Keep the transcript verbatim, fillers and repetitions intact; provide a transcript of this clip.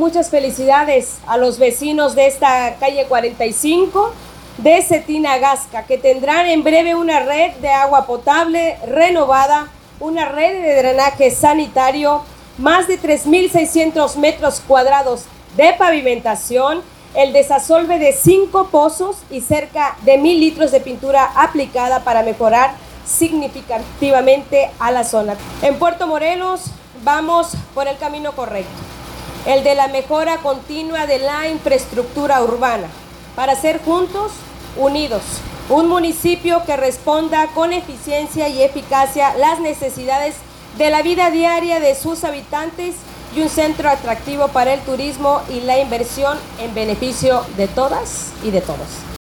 Muchas felicidades a los vecinos de esta calle cuarenta y cinco de Cetina-Gasca, que tendrán en breve una red de agua potable renovada, una red de drenaje sanitario, más de tres mil seiscientos metros cuadrados de pavimentación, el desasolve de cinco pozos y cerca de mil litros de pintura aplicada para mejorar significativamente a la zona. En Puerto Morelos vamos por el camino correcto, el de la mejora continua de la infraestructura urbana, para ser juntos, unidos, un municipio que responda con eficiencia y eficacia las necesidades de la vida diaria de sus habitantes y un centro atractivo para el turismo y la inversión en beneficio de todas y de todos.